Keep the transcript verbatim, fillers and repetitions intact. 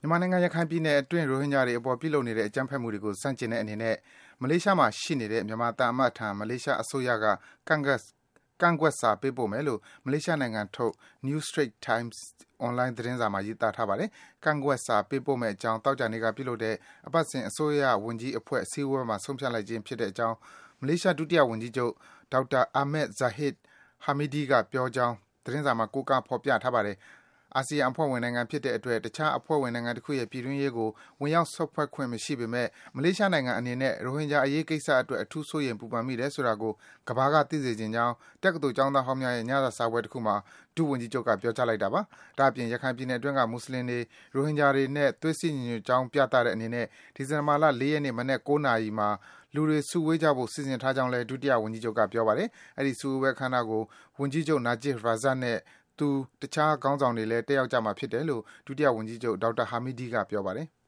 မြန်မာနိုင်ငံရခိုင်ပြည်နယ်အတွင်းရိုဟင်ဂျာတွေအပေါ်ပြုလုပ်နေတဲ့အကြမ်းဖက်မှုတွေကိုဆန့်ကျင်တဲ့အနေနဲ့မလေးရှားမှာရှိနေတဲ့မြန်မာသံအမတ်ထံမလေးရှားအစိုးရကကန့်ကွက်ကန့်ကွက်စာပေးပို့မယ်လို့မလေးရှားနိုင်ငံထုတ် New Straits Times အွန်လိုင်းသတင်းစာမှာရေးသားထားပါတယ်။ကန့်ကွက်စာပေးပို့မယ့်အကြောင်းသောကြာနေ့ကပြုလုပ်တဲ့အပတ်စဉ်အစိုးရဝန်ကြီးအဖွဲ့အစည်းအဝေးမှာဆုံးဖြတ်လိုက်ခြင်းဖြစ်တဲ့အကြောင်းမလေးရှားဒုတိယဝန်ကြီးချုပ်ဒေါက်တာ Ahmad Zahid Hamidi ကပြောကြောင်းသတင်းစာမှာကိုးကားဖော်ပြထားပါတယ်။အာဆီယံအဖွဲ့ဝင်နိုင်ငံဖြစ်တဲ့အတွက်တခြားအဖွဲ့ဝင်နိုင်ငံတစ်ခုရဲ့ပြည်တွင်းရေးကိုဝင်ရောက်ဆွတ်ဖက်ခွင့်မရှိပေမဲ့မလေးရှားနိုင်ငံအနေနဲ့ရိုဟင်ဂျာအရေးကိစ္စအတွက်အထူးစိုးရိမ်ပူပန်မိတယ်ဆိုတာကိုကမ္ဘာကသိစေချင်ကြောင်းတက္ကသိုလ်ကျောင်းသားဟောင်းများရဲ့ညစာစားပွဲတစ်ခုမှာဒုဝန်ကြီးချုပ်ကပြောကြားလိုက်တာပါ။ဒါ့အပြင်ရခိုင်ပြည်နယ်အတွင်းကမွတ်စလင်တွေရိုဟင်ဂျာတွေနဲ့သွေးစည်းညီညွတ်ကြောင်းပြသတဲ့အနေနဲ့ဒီဇင်ဘာလ၄ရက်နေ့မနက်၉နာရီမှာလူတွေစုဝေးကြဖို့စီစဉ်ထားကြောင်းလည်းဒုတိယဝန်ကြီးချုပ်ကပြောပါတယ်။အဲဒီစုဝေးပွဲအခမ်းအနားကိုဝန်ကြီးချုပ် Najib Razak နဲ့သူတခြားခေါင်းဆောင်တွေလည်းတက်ရောက်ကြမှာဖြစ်တယ်လို့ဒုတိယဝန်ကြီးချုပ်ဒေါက်တာဟာမီဒီကပြောပါတယ်။